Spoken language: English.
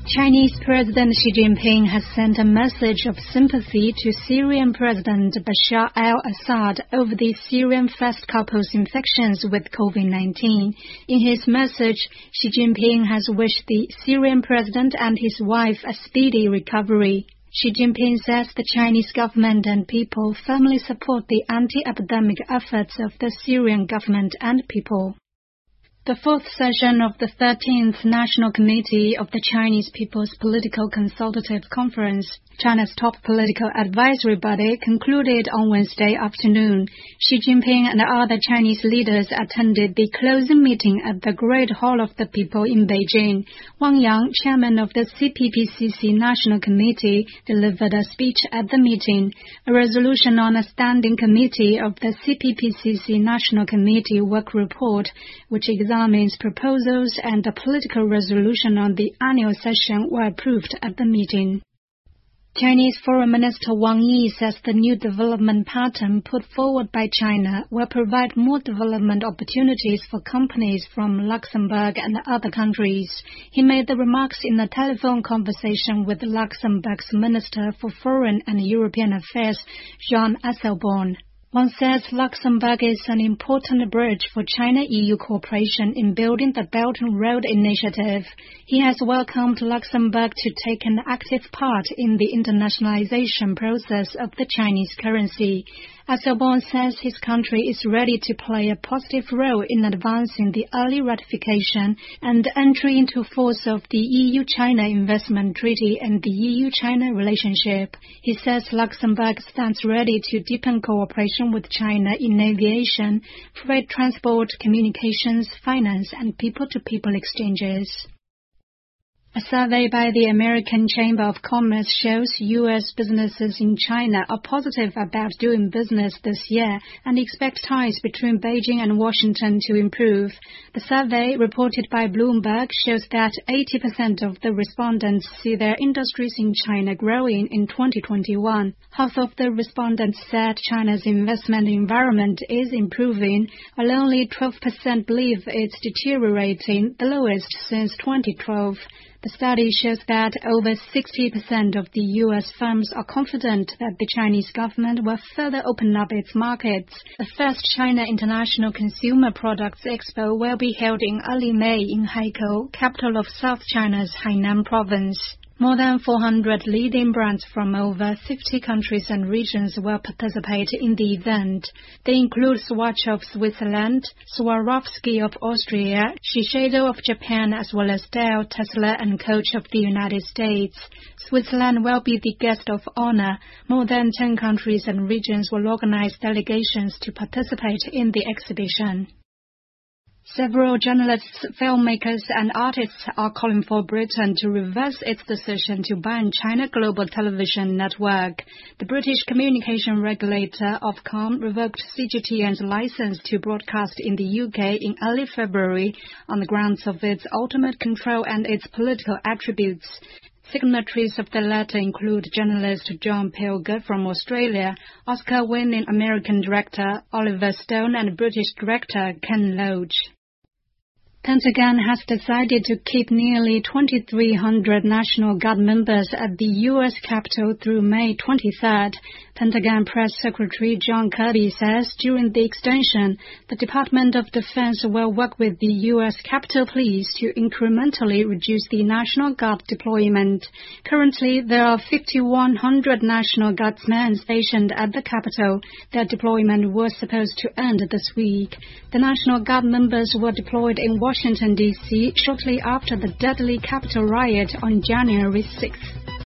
Chinese President Xi Jinping has sent a message of sympathy to Syrian President Bashar al-Assad over the Syrian first couple's infections with COVID-19. In his message, Xi Jinping has wished the Syrian president and his wife a speedy recovery. Xi Jinping says the Chinese government and people firmly support the anti-epidemic efforts of the Syrian government and people. The fourth session of the 13th National Committee of the Chinese People's Political Consultative Conference, China's top political advisory body, concluded on Wednesday afternoon. Xi Jinping and other Chinese leaders attended the closing meeting at the Great Hall of the People in Beijing. Wang Yang, chairman of the CPPCC National Committee, delivered a speech at the meeting. A resolution on a standing committee of the CPPCC National Committee work report, which examines proposals and a political resolution on the annual session, were approved at the meeting. Chinese Foreign Minister Wang Yi says the new development pattern put forward by China will provide more development opportunities for companies from Luxembourg and other countries. He made the remarks in a telephone conversation with Luxembourg's Minister for Foreign and European Affairs, Jean Asselborn. Wang says Luxembourg is an important bridge for China-EU cooperation in building the Belt and Road Initiative. He has welcomed Luxembourg to take an active part in the internationalization process of the Chinese currency. Asselborn says his country is ready to play a positive role in advancing the early ratification and entry into force of the EU-China Investment Treaty and the EU-China relationship. He says Luxembourg stands ready to deepen cooperation with China in aviation, freight transport, communications, finance, and people-to-people exchanges. A survey by the American Chamber of Commerce shows U.S. businesses in China are positive about doing business this year and expect ties between Beijing and Washington to improve. The survey, reported by Bloomberg, shows that 80% of the respondents see their industries in China growing in 2021. Half of the respondents said China's investment environment is improving, while only 12% believe it's deteriorating, the lowest since 2012. The study shows that over 60% of the U.S. firms are confident that the Chinese government will further open up its markets. The first China International Consumer Products Expo will be held in early May in Haikou, capital of South China's Hainan province. More than 400 leading brands from over 50 countries and regions will participate in the event. They include Swatch of Switzerland, Swarovski of Austria, Shiseido of Japan, as well as Dell, Tesla, and Coach of the United States. Switzerland will be the guest of honor. More than 10 countries and regions will organize delegations to participate in the exhibition. Several journalists, filmmakers, and artists are calling for Britain to reverse its decision to ban China Global Television Network. The British communication regulator Ofcom revoked CGTN's license to broadcast in the UK in early February on the grounds of its ultimate control and its political attributes. Signatories of the letter include journalist John Pilger from Australia, Oscar-winning American director Oliver Stone, and British director Ken Loach. Pentagon has decided to keep nearly 2,300 National Guard members at the U.S. Capitol through May 23rd. Pentagon Press Secretary John Kirby says during the extension, the Department of Defense will work with the U.S. Capitol Police to incrementally reduce the National Guard deployment. Currently, there are 5,100 National Guardsmen stationed at the Capitol. Their deployment was supposed to end this week. The National Guard members were deployed in Washington, D.C. shortly after the deadly Capitol riot on January 6th.